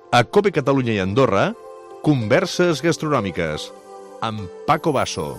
A COPE Catalunya i Andorra, Converses Gastronòmiques, amb Paco Basso.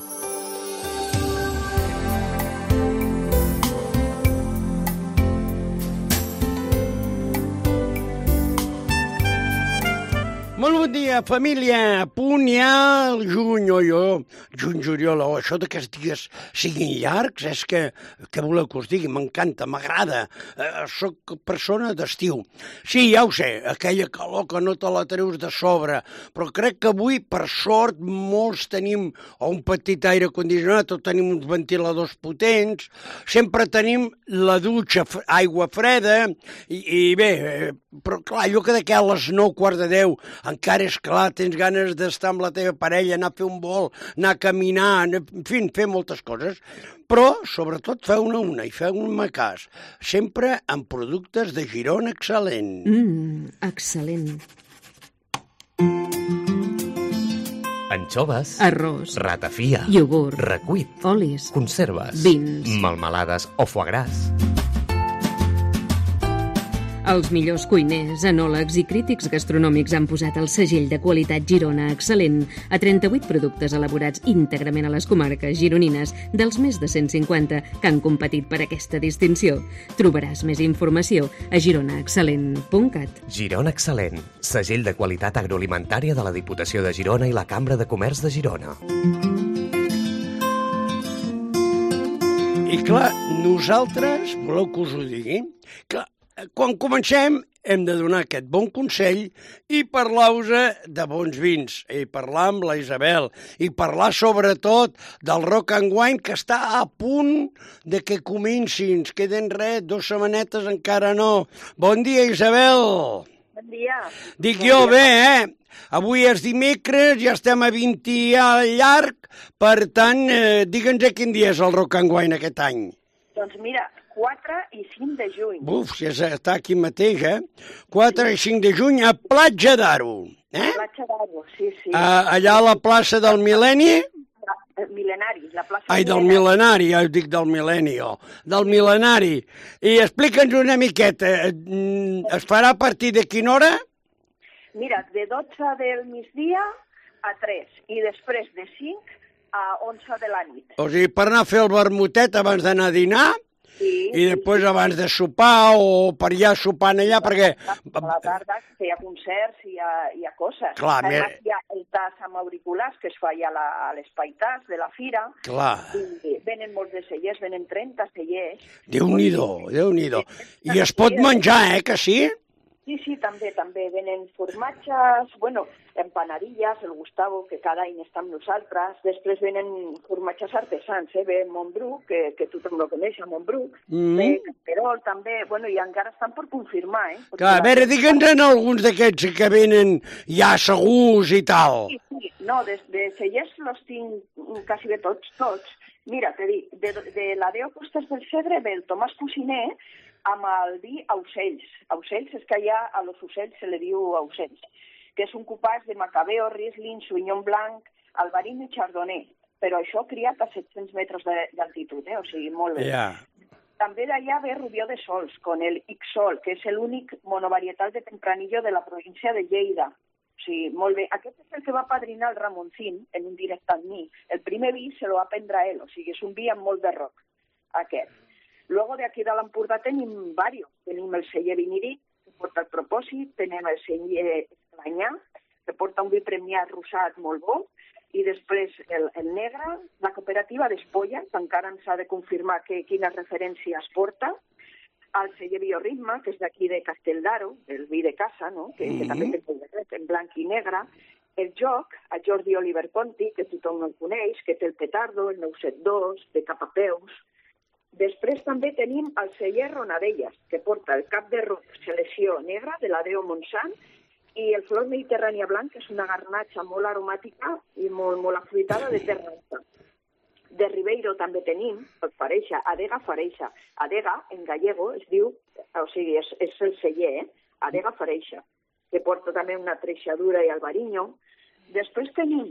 Molt bon dia, família. A punt ja el juny, juliol, això d'aquests dies siguin llargs, és que voleu que us digui? M'encanta, m'agrada. Soc persona d'estiu. Sí, ja ho sé, aquella calor que no te la treus de sobre, però crec que avui, per sort, molts tenim o un petit aire condicionat o tenim uns ventiladors potents, sempre tenim la dutxa, aigua freda, i bé, però clar, allò que d'aquí a les 9:15 encara és clar, tens ganes d'estar amb la teva parella, anar a fer un vol, anar a caminar, en fi, fer moltes coses. Però, sobretot, feu-ne una i feu-me cas. Sempre amb productes de Girona excel·lent. Excel·lent. Anxoves, Arròs, ratafia, iogurt, recuit, olis, conserves, vins, melmelades o foie gras. Els millors cuiners, enòlegs i crítics gastronòmics han posat el segell de qualitat Girona excel·lent a 38 productes elaborats íntegrament a les comarques gironines dels més de 150 que han competit per aquesta distinció. Trobaràs més informació a gironaexcel·lent.cat. Girona Excel·lent, segell de qualitat agroalimentària de la Diputació de Girona i la Cambra de Comerç de Girona. I clar, nosaltres, voleu que us ho digui? Clar, quan comencem hem de donar aquest bon consell i parlar-vos de bons vins, i parlar amb la Isabel, i parlar sobretot del Rock and Wine, que està a punt de que comenci. Ens queden 2 setmanetes, encara no. Bon dia, Isabel. Bon dia. Dic jo bé, Avui és dimecres, ja estem a 20 al llarg, per tant, digue'ns quin dia és el Rock and Wine aquest any. Doncs mira, 4 i 5 de juny. Buf, si està aquí mateix, 4 i 5 de juny a Platja d'Aro. Platja d'Aro, sí. Allà a la plaça del Mil·lenni? Mil·lenari, la plaça del Mil·lenari, ja ho dic del Mil·lenni, del Mil·lenari. I explica'ns una miqueta, es farà a partir de quina hora? Mira, de 12 del migdia a 3 i després de 5 a 11 de la nit. O sigui, per anar a fer el vermutet abans d'anar a dinar? Sí, i després abans de sopar o per allà sopant allà, perquè... A la tarda hi ha concerts, hi ha coses. Clar, además, hi ha el tas amb auriculars que es fa allà a l'espai tas de la fira. Clar. I venen molts de cellers, venen 30 cellers. Déu-n'hi-do, Déu-n'hi-do. I es pot menjar, que sí? Sí, també venen formatges, empanadilles, el Gustavo, que cada any està amb nosaltres. Després venen formatges artesans, ve Montbru, que tothom el coneix, Montbru, ve Camperol, també, i encara estan per confirmar, Clar, a veure, digue'ns alguns d'aquests que venen ja segurs i tal. Sí, no, de cellers los tinc quasi bé tots. Mira, t'he dit, de la Déu Costes del Segre ve el Tomàs Cuciner, amb el vi Aucells. Aucells és que allà a los ocells se li diu Aucells, que és un cupàs de Macabeo, Riesling, Sauvignon Blanc, Albarino i Chardonnay, però això criat a 700 metres d'altitud, o sigui, molt bé. Yeah. També d'allà ve Rubió de Sols, con el Ixol, que és l'únic monovarietal de Tempranillo de la província de Lleida. O sigui, molt bé. Aquest és el que va padrinar el Ramoncín en un directe amb mi. El primer vi se lo va prendre ell, o sigui, és un vi amb molt de rock, aquest. Luego de aquí de l'Empordà tenim varios. Tenim el celler Vinirí, que porta el Propòsit, tenim el celler Esclanyà, que porta un vi premiat rosat molt bo, i després el negre, la cooperativa d'Espolla, que encara ens ha de confirmar quines referències porta, el celler Bioritme, que és d'aquí de Castelldaro, el vi de casa, no? que també té en blanc i negre, el Joc, a Jordi Oliver Conti, que tothom el coneix, que té el Petardo, el 972, de Capapeus. Després també tenim el celler Ronadelles, que porta el cap de roc selecció negra de la Deo Montsant i el flor mediterrània blanc, que és una garnatxa molt aromàtica i molt afruitada de terra alta. De Ribeiro també tenim el Fareixa, Adega Fareixa. Adega, en gallego, es diu, o sigui, és el celler, Adega Fareixa, que porta també una treixadura i albariño. Després tenim,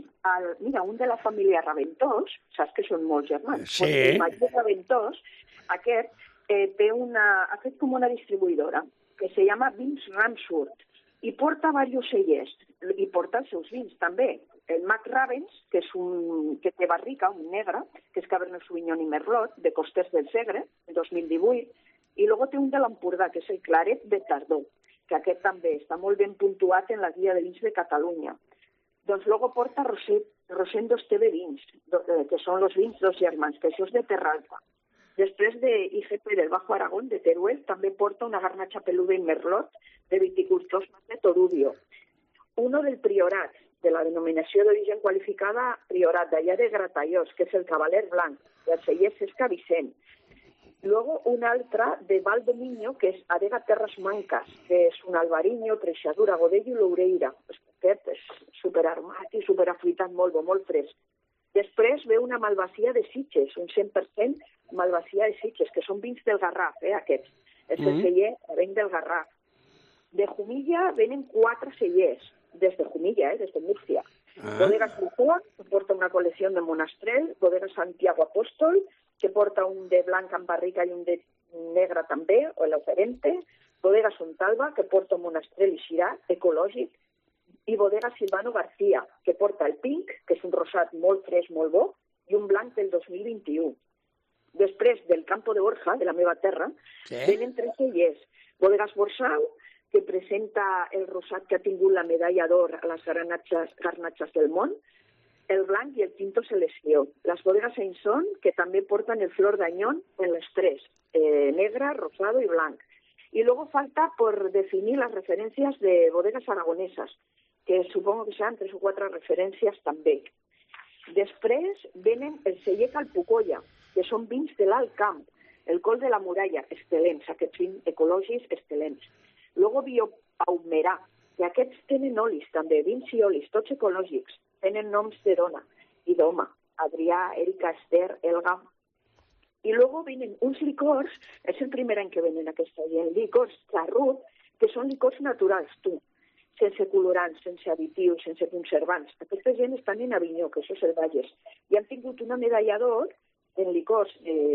un de la família Raventós, saps que són molts germans? Sí. El Mateu Raventós, aquest ha fet com una distribuïdora que se llama Vins Ramsurt. I porta diversos cellers, i porta els seus vins també. El Mac Ravens, que és que té barrica, un negre, que és Cabernet Sauvignon i Merlot, de Costers del Segre, el 2018, i després té un de l'Empordà, que és el Claret de Tardor, que aquest també està molt ben puntuat en la guia de vins de Catalunya. Doncs després porta Rosendo Esteve Vins, que són els vins dos germans, que això és de Terralta. Després de IGP del Bajo Aragón, de Teruel, també porta una garnacha peluda i Merlot de viticultors de Torudio. Uno del Priorat, de la denominació d'origen qualificada Priorat, d'allà de Gratallós, que és el Cavaler Blanc, i el celler Cesca Vicent. Luego un altre de Valdominio, que és Adega Terres Manques, que és un albariño, treixadura, godello i loureira. Aquest és superaromat i superafruitat, molt bo, molt fresc. Després ve una malvasia de Sitges, un 100% malvasia de Sitges, que són vins del Garraf, aquests. És el celler venc del Garraf. De Jumilla venen 4 cellers, des de Jumilla, des de Múrcia. Bodega Sulfón, que porta una col·lecció de Monastrell, Bodega Santiago Apóstol, que porta un de blanc amb barrica i un de negre també, o el Oferente, Bodega Sontalba, que porta un Monastrell i Xirà, ecològic, i Bodega Silvano García, que porta el Pink, que és un rosat molt fresc, molt bo, i un blanc del 2021. Després del Campo de Borja, de la meva terra, venen 3 cellers. Bodegas Borsau, que presenta el rosat que ha tingut la medalla d'or a les garnatxes del món, el blanc i el tinto selecció. Les bodegas Saint-Son, que també porten el flor d'anyón en les 3, negre, rosado i blanc. Y luego falta por definir las referencias de bodegas aragonesas, que supongo que seran 3 o 4 referències també. Després venen el celler Calpucolla, que són vins de l'Alt Camp, el Col de la Muralla, excel·lents, aquests vins ecològics excel·lents. Luego Biopaumerà, que aquests tenen olis també, vins i olis, tots ecològics, tenen noms de dona i d'home, Adrià, Erika, Esther, Elga. I luego venen uns licors, és el primer any que venen aquesta gent, licors xarrut, que són licors naturals, sense colorants, sense additius, sense conservants. Aquesta gent estan en Avinyó, que això és el Valles, i han tingut una medalla d'or en licors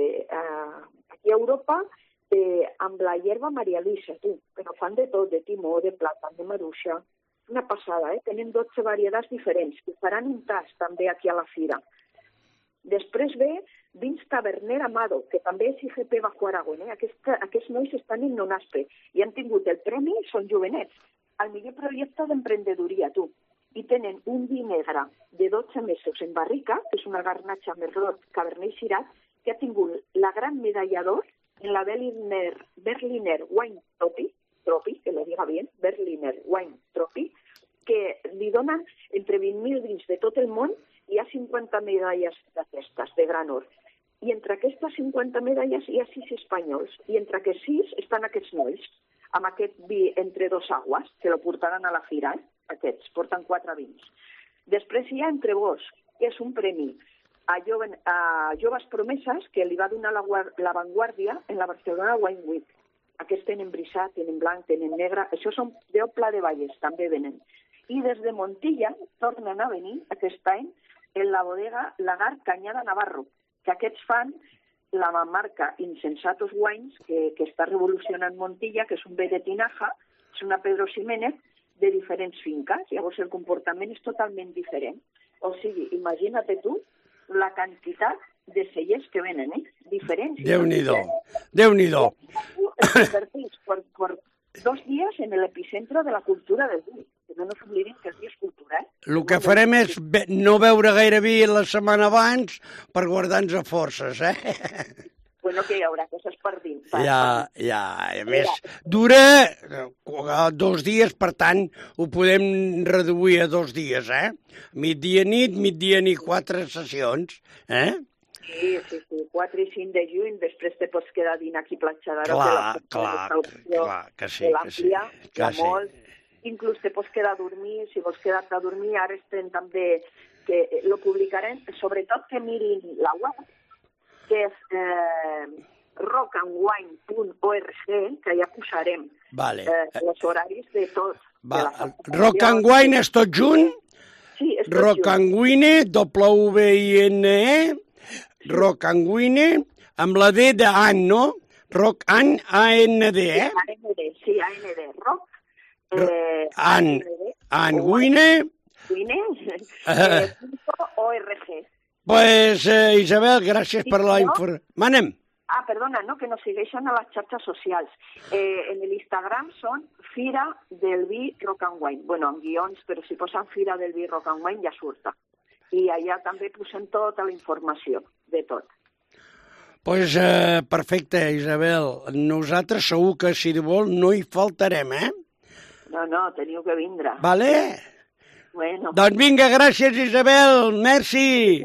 aquí a Europa amb la hierba Maria Luisa, però fan de tot, de timó, de plàtan, de maruixa. Una passada, tenen 12 varietats diferents, que faran un tast també aquí a la fira. Després ve vins Taverner Amado, que també és IGP Bajo Aragón. Aquests nois estan en Nonaspe i han tingut el premi, són jovenets, al millor projecte d'emprendedoria, I tenen un vi negre de 12 mesos en barrica, que és una garnatxa Merlot Cabernet Shiraz, que ha tingut la gran medalla d'or en la Berliner Wine Trophy, que lo diga bien, Berliner Wine Trophy, que li donen entre 20.000 vins de tot el món i hi ha 50 medalles d'aquestes, de gran or. I entre aquestes 50 medalles hi ha 6 espanyols, i entre aquests 6 estan aquests nois, amb aquest vi entre 2 aguas, que lo portaran a la fira, aquests, porten 4 vins. Després hi ha Entre Vos, que és un premi a joves promeses que li va donar la Vanguardia en la Barcelona Wine Week. Aquests tenen brisat, tenen blanc, tenen negre, això són d'Opla de Valles, també venen. I des de Montilla tornen a venir aquest any en la bodega Lagar Cañada Navarro, que aquests fan la marca Insensatos Wines, que està revolucionant Montilla, que és un bé de tinaja, és una Pedro Ximénez de diferents finques, llavors el comportament és totalment diferent. O sigui, imagina't tu la quantitat de cellers que venen, diferents. Déu-n'hi-do, Déu-n'hi-do. Convertits per 2 dies en l'epicentre de la cultura del vi. Que no s'oblidin que el vi és cultura, El que farem és no beure gaire vi la setmana abans per guardar-nos a forces, Bueno, que hi haurà coses per dins. Ja. A més, dura 2 dies, per tant, ho podem reduir a 2 dies, Migdia-nit, 4 sessions, Sí, 4 i 5 de juny, després te pots quedar a dinar aquí a Platja d'Aro. Clar, que sí. Molt. Inclús te pots quedar a dormir, si vols quedar-te a dormir, ara estem també, que lo publicarem, sobretot que mirin la web, que és rockandwine.org, que ja posarem els horaris de tot. Rock and Wine és tot junt? Sí, és tot junt. Rock and Wine, W-I-N-E, Rock and Wine, amb la D d'An, no? Rock and A-N-D, A-N-D, sí, A-N-D, rock, Anguine. .org. Pues, Isabel, gràcies per la informació. Manem. Perdona, no, que nos segueixen a les xarxes socials. En l'Instagram són Fira del Vi Rock and Wine. Bueno, amb guions, però si posen Fira del Vi Rock and Wine ja surta. I allà també posem tota la informació de tot. Pues perfecte, Isabel. Nosaltres segur que, si vol, no hi faltarem, No, teniu que vindre. Vale? Bueno. Doncs vinga, gràcies, Isabel. Merci.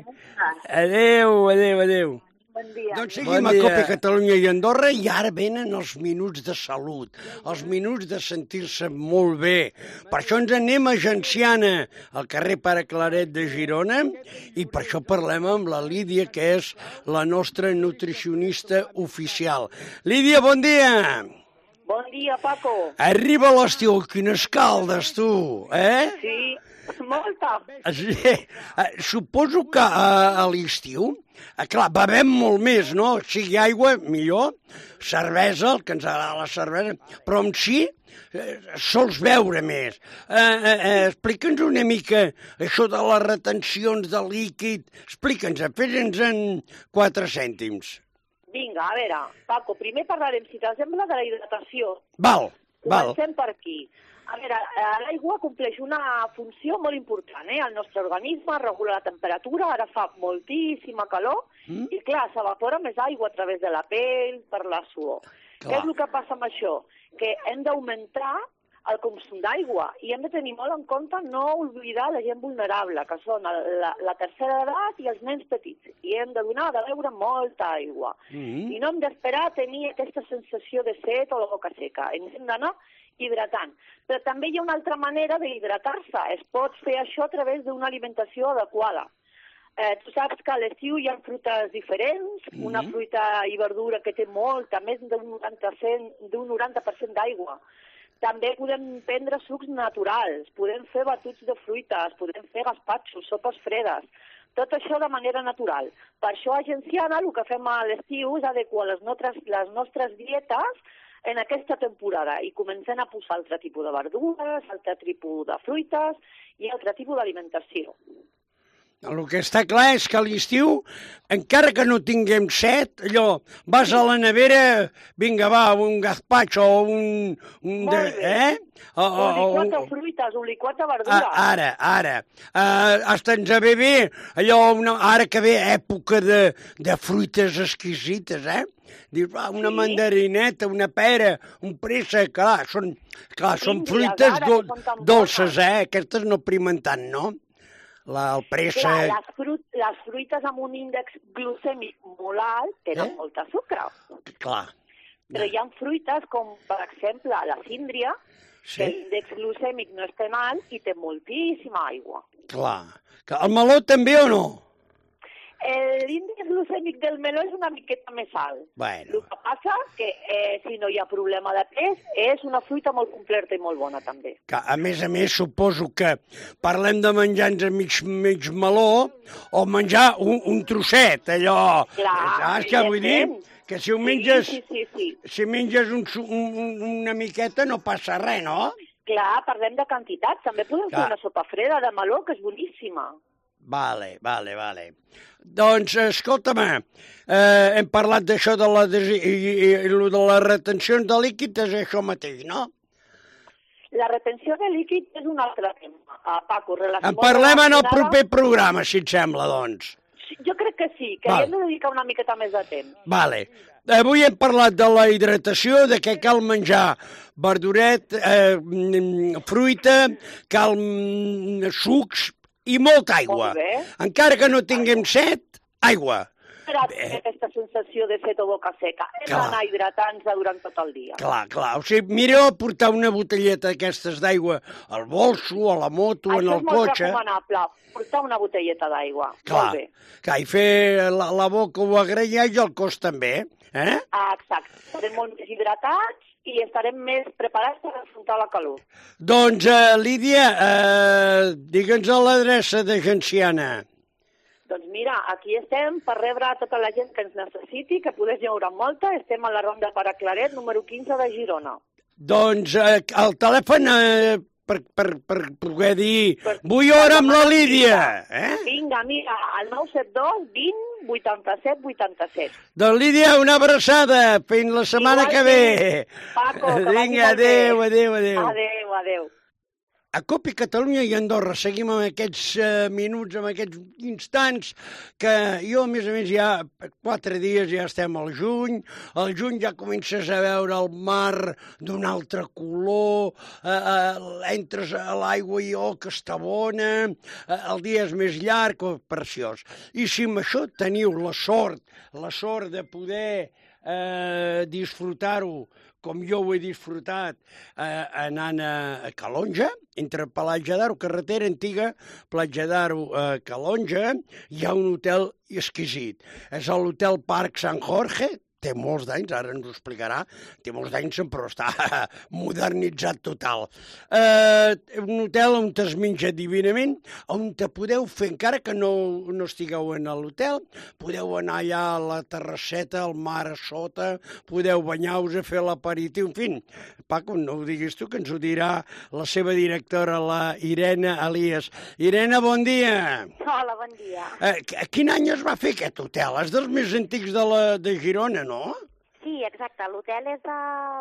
Adéu. Bon dia. Doncs seguim a Cope Catalunya i Andorra i ara venen els minuts de salut, els minuts de sentir-se molt bé. Per això ens anem a Genciana, al carrer Pare Claret de Girona, i per això parlem amb la Lídia, que és la nostra nutricionista oficial. Lídia, bon dia! Bon dia, Paco. Arriba l'estiu, quines caldes, tu, Sí, molta. Sí. Suposo que a l'estiu, clar, bevem molt més, no? O sigui, aigua, millor, cervesa, el que ens agrada la cervesa, però en si sols beure més. Explica'ns una mica això de les retencions de líquid. Explica'ns, fes-nos en 4 cèntims. Vinga, a veure, Paco, primer parlarem, si t'assembla, de la hidratació. Val. Comencem per aquí. A veure, l'aigua compleix una funció molt important, al nostre organisme, regula la temperatura, ara fa moltíssima calor, i clar, s'evapora més aigua a través de la pell, per la suor. Què és el que passa amb això? Que hem d'augmentar el consum d'aigua i hem de tenir molt en compte no oblidar la gent vulnerable, que són la tercera edat i els nens petits, i hem de donar de beure molta aigua. I no hem d'esperar a tenir aquesta sensació de set o de boca seca, ens hem d'anar hidratant. Però també hi ha una altra manera d'hidratar-se. Es pot fer això a través d'una alimentació adequada. Tu saps que a l'estiu hi ha fruites diferents, una fruita i verdura que té molta, més d'un 90% d'aigua. També podem prendre sucs naturals, podem fer batuts de fruites, podem fer gaspatxos, sopes fredes, tot això de manera natural. Per això a Genciana el que fem a l'estiu és adequar les nostres dietes en aquesta temporada i comencem a posar altre tipus de verdures, altre tipus de fruites i altre tipus d'alimentació. El que està clar és que a l'estiu, encara que no tinguem set, allò, vas a la nevera, vinga, va, un gazpacho o un... Molt bé. Un liquat de fruites, un liquat de verdura. Ara. Hasta ens ve bé, allò, ara que ve època de fruites exquisites, Dius, una mandarineta, una pera, un préssec, clar, són fruites dolces, Aquestes no primen tant, no? El préssec... Les fruites amb un índex glucèmic molt alt tenen molta sucre. Clar. Però hi ha fruites com, per exemple, la síndria, que l'índex glucèmic no és tan alt i té moltíssima aigua. Clar. El meló també o no? L'índex glucèmic del meló és una miqueta més alt. Bueno. El que passa que si no hi ha problema de pes, és una fruita molt completa i molt bona també. A més, suposo que parlem de menjar-nos a mig meló o menjar un trosset, allò... Clar, que vull dir que si ho menges, sí. Si menges una miqueta no passa res, no? Clar, parlem de quantitats. També podem fer una sopa freda de meló, que és boníssima. Vale. Doncs, escolta'm, hem parlat d'això de les retencions de líquid, és això mateix, no? La retenció de líquid és un altre tema, Paco. En parlem en el proper programa, si et sembla, doncs. Jo crec que sí, que hi hem de dedicar una miqueta més de temps. Vale. Avui hem parlat de la hidratació, de què cal menjar verduret, fruita, cal sucs, i molta aigua. Encara que no tinguem set, aigua. Per aquesta sensació de set o boca seca. Hem d'anar hidratant-se durant tot el dia. Clar. O sigui, mireu portar una botelleta d'aquestes d'aigua al bolso, a la moto, en el cotxe. Això és molt recomanable, portar una botelleta d'aigua. Clar, i fer la boca o agrair i el cos també. Exacte. Estarem molt més hidratats i estarem més preparats per afrontar la calor. Doncs, Lídia, digue'ns l'adreça de Genciana. Doncs mira, aquí estem per rebre a tota la gent que ens necessiti, que podés llaurar molta. Estem a la Ronda Pare Claret, número 15 de Girona. Doncs el telèfon per poder dir vull hora amb la Lídia. Vinga, mira, el 972 20 87 87. Doncs Lídia, una abraçada. Fins la setmana que ve. Paco, que vinga, adéu. Adéu. A COPE Catalunya i Andorra seguim amb aquests minuts, amb aquests instants, que jo, a més, ja 4 dies ja estem al juny ja comences a veure el mar d'un altre color, entres a l'aigua i que està bona, el dia és més llarg, preciós. I si amb això teniu la sort de poder disfrutar-ho com jo ho he disfrutat anant a Calonge, entre Platja d'Aro, carretera antiga, Platja d'Aro, Calonge, hi ha un hotel exquisit. És l'hotel Parc Sant Jorge, té molts d'anys, ara ens ho explicarà, té molts d'anys, però està modernitzat total. Un hotel on es menja divinament, on te podeu fer, encara que no estigueu en l'hotel, podeu anar allà a la terrasseta, al mar a sota, podeu banyar-vos a fer l'aperitiu, en fi. Paco, no ho diguis tu, que ens ho dirà la seva directora, la Irene Elias. Irene, bon dia. Hola, bon dia. Quin any es va fer aquest hotel? És dels més antics de Girona, no? Sí, exacte. L'hotel és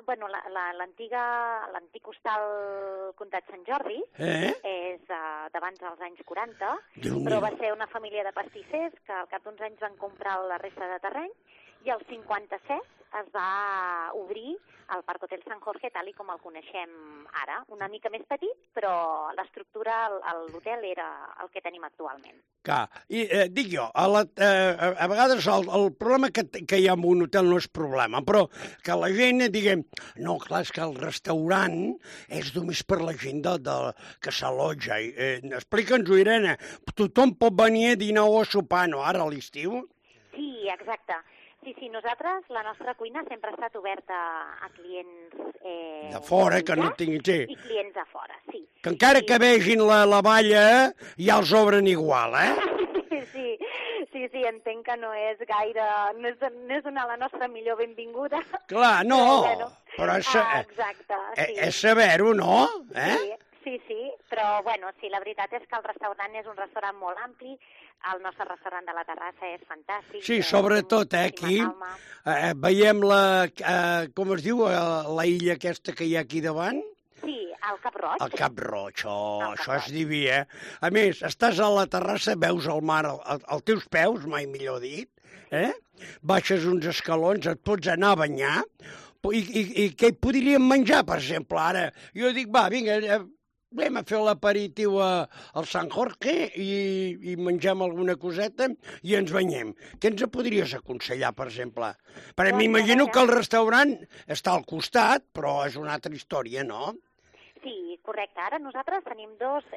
l'antic hostal Comtat Sant Jordi. És d'abans dels anys 40, però va ser una família de pastissers que al cap d'uns anys van comprar la resta de terreny i el 57 es va obrir el Parc Hotel Sant Jorge tal com el coneixem ara. Una mica més petit, però l'estructura, l'hotel era el que tenim actualment. Clar, i dic jo, a vegades el problema que hi ha en un hotel no és problema, però que la gent diguem, no, clar, és que el restaurant és només per la gent que s'allotja. Explica'ns-ho, Irene, tothom pot venir a dinar o a sopar, no, ara a l'estiu? Sí, exacte. Sí, nosaltres, la nostra cuina sempre ha estat oberta a clients de fora, que no tinguin... Sí. I clients de fora, sí. Que encara que vegin la valla, ja els obren igual, Sí, entenc que no és gaire... No és la nostra millor benvinguda. Clar, no, però és saber-ho, no? Sí, però, sí, la veritat és que el restaurant és un restaurant molt ampli, el nostre restaurant de la terrassa és fantàstic. Sí, sobretot, aquí veiem com es diu, la illa aquesta que hi ha aquí davant? Sí, el Cap Roig. El Cap Roig, això és diví, A més, estàs a la terrassa, veus el mar als teus peus, mai millor dit, baixes uns escalons, et pots anar a banyar, i què hi podríem menjar, per exemple? Ara, jo dic, va, vinga, anem a fer l'aperitiu al Sant Jorge i mengem alguna coseta i ens banyem. Què ens podries aconsellar, per exemple? Perquè m'imagino que el restaurant està al costat, però és una altra història, no? Sí, correcte. Ara nosaltres tenim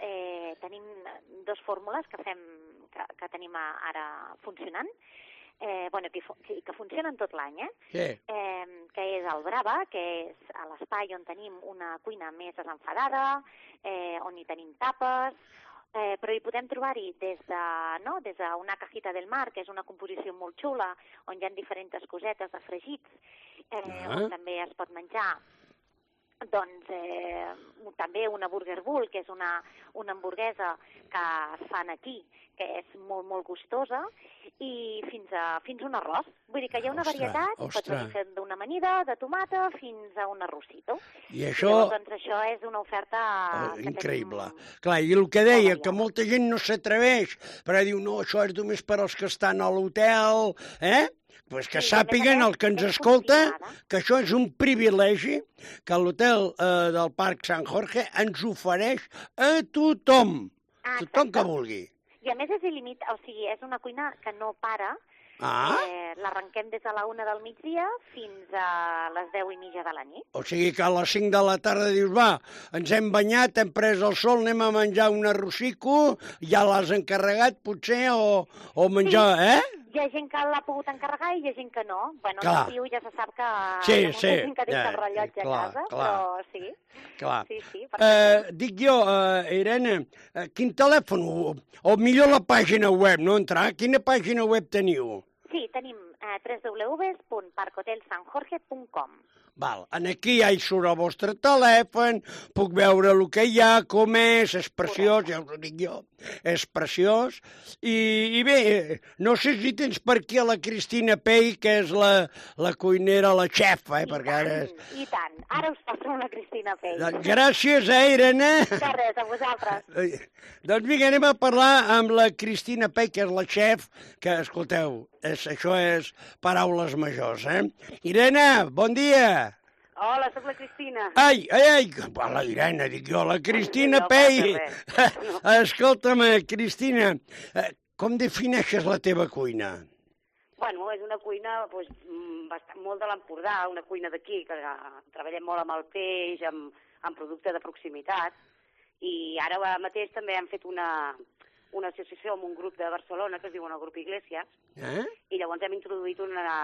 dos fórmules que tenim ara funcionant, que funcionen tot l'any, que és el Brava, que és a l'espai on tenim una cuina més desenfadada, on hi tenim tapes, però hi podem trobar-hi des d'una cajita del mar, que és una composició molt xula, on hi ha diferents cosetes de fregits, on també es pot menjar també una Burger Bull, que és una hamburguesa que es fan aquí, que és molt, molt gustosa, i fins a un arròs. Vull dir que hi ha una varietat, pots venir d'una amanida, de tomata, fins a un arrocito. I això... Doncs això és una oferta... increïble. Clar, i el que deia, que molta gent no s'atreveix, però diu, no, això és només per als que estan a l'hotel, Pues que sàpiguen el que ens escolta que això és un privilegi que l'hotel del Parc Sant Jorge ens ofereix a tothom, tothom que vulgui. I a més és il·limitat, o sigui, és una cuina que no para. L'arrenquem des de la 1 del migdia fins a les 10:30 de la nit. O sigui que a les 5 de la tarda dius, va, ens hem banyat, hem pres el sol, anem a menjar un arrocico, ja l'has encarregat potser, o menjar, Hi ha gent que l'ha pogut encarregar i hi ha gent que no. Bueno, l'estiu ja se sap que hi ha molta gent que deixa el rellotge a casa, però sí. Clar. Sí. Dic jo, Irene, quin telèfon, o millor la pàgina web, no entrar? Quina pàgina web teniu? Sí, tenim www.parkhotelsanjorge.com. Val. Aquí ja hi surt el vostre telèfon, puc veure el que hi ha, com és preciós, ja us ho dic jo, és preciós. I bé, no sé si tens per aquí a la Cristina Pei, que és la cuinera, la xefa, perquè ara és... I tant, ara us passo la Cristina Pei. Gràcies, Irene. De res, a vosaltres. Doncs vinga, anem a parlar amb la Cristina Pei, que és la xef, que, escolteu, això és paraules majors, Irene, bon dia. Hola, soc la Cristina. Ai, la Irene, dic jo, la Cristina Pei. Escolta'm, Cristina, com defineixes la teva cuina? Bueno, és una cuina molt de l'Empordà, una cuina d'aquí, que treballem molt amb el peix, amb producte de proximitat, i ara mateix també hem fet una associació amb un grup de Barcelona que es diu el Grup Iglesias, i llavors hem introduït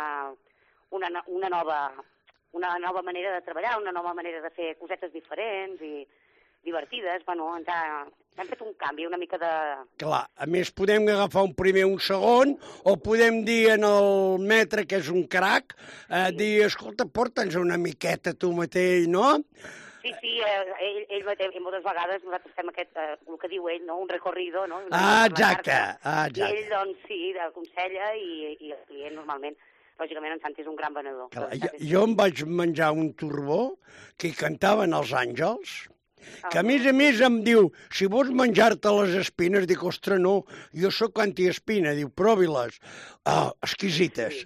una nova manera de treballar, una nova manera de fer cosetes diferents i divertides. Bueno, hem fet un canvi, una mica de... Clar, a més podem agafar un primer, un segon, o podem dir en el metre, que és un crac, dir, escolta, porta'ns una miqueta tu mateix, no? Sí, ell mateix, moltes vegades nosaltres fem el que diu ell, no? Un recorrido, no? Exacte. I ell, doncs, sí, aconsella i el client normalment, lògicament, en Santi és un gran venedor. Jo em vaig menjar un turbó que cantaven els àngels, que a més em diu, si vols menjar-te les espines, dic, ostres, no, jo sóc antiespina, diu, provi-les. Exquisites,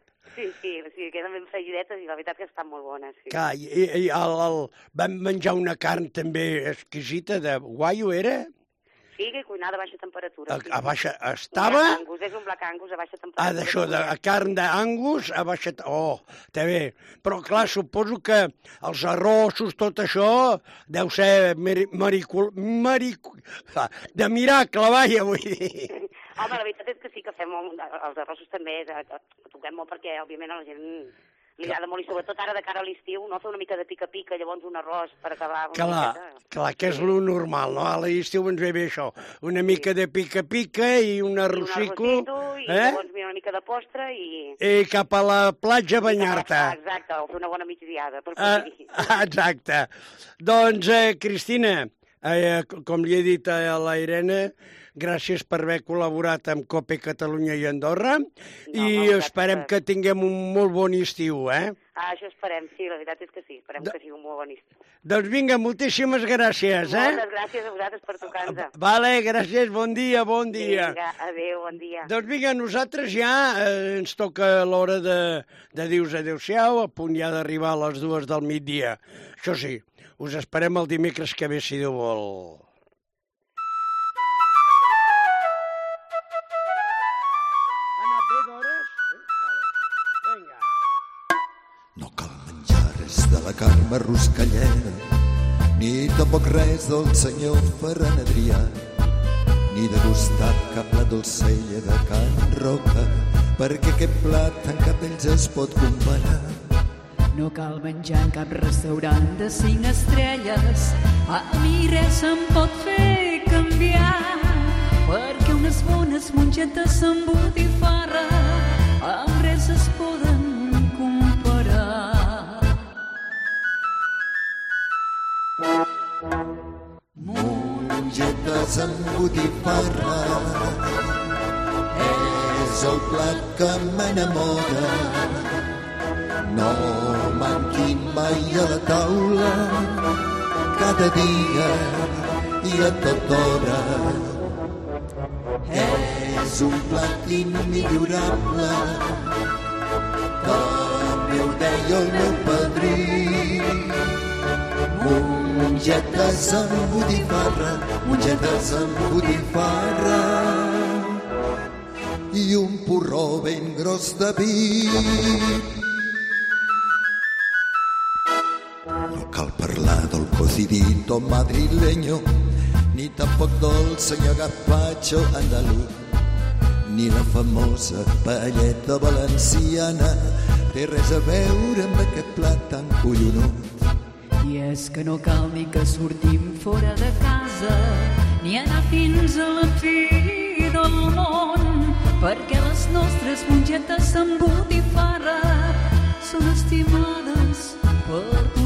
Sí, queden ben fregidetes i la veritat que estan molt bones. Sí. Clar, vam menjar una carn també exquisita de guaio, era? Sí, cuinada a baixa temperatura. A baixa... Estava... És un Black Angus a baixa temperatura. D'això, de carn d'Angus a baixa... també. Però, clar, suposo que els arrossos, tot això, deu ser de miracle, vaja, vull dir. Home, la veritat és que sí que fem els arrossos també, toquem molt perquè, òbviament, a la gent li agrada molt, i sobretot ara de cara a l'estiu, no? Fer una mica de pica-pica, llavors un arròs per acabar... Clar, que és lo normal, no? A l'estiu ens ve bé això, una mica de pica-pica i un arrossico... I llavors una mica de postre i... I cap a la platja a banyar-te. Exacte, o fer una bona migdiada. Exacte. Doncs, Cristina, com li he dit a la Irene, gràcies per haver col·laborat amb COPE Catalunya i Andorra, i esperem que tinguem un molt bon estiu, Això esperem, sí, la veritat és que sí, esperem que sigui un molt bon estiu. Doncs vinga, moltíssimes gràcies, Moltes gràcies a vosaltres per tocar-nos. Vale, gràcies, bon dia. Vinga, adéu, bon dia. Doncs vinga, nosaltres ja ens toca l'hora de dir-vos adéu-siau, a punt ja d'arribar a les 2 del migdia. Això sí, us esperem el dimecres que ve, si Déu vol. No cal menjar res de la Carme Ruscalleda, ni tampoc res del senyor Ferran Adrià, ni degustar cap plat dolcella de Can Roca, perquè aquest plat en cap d'ells es pot comparar. No cal menjar en cap restaurant de 5 estrelles, a mi res em pot fer canviar, perquè unes bones mongetes amb botifarra amb res es poden mongetes amb botifarra és el plat que m'enamora. No manquin mai a la taula, cada dia i a tota hora. És un plat immillorable, també ho deia el meu padrí. Mongetes amb botifarra, mongetes amb botifarra, i un porró ben gros de vi. No cal parlar del cocidito madrileño, ni tampoc del senyor gazpacho andalús, ni la famosa paelleta valenciana té res a veure amb aquest plat tan collonut. I és que no cal ni que sortim fora de casa, ni anar fins a la fi del món, perquè les nostres mongetes amb botifarra són estimades per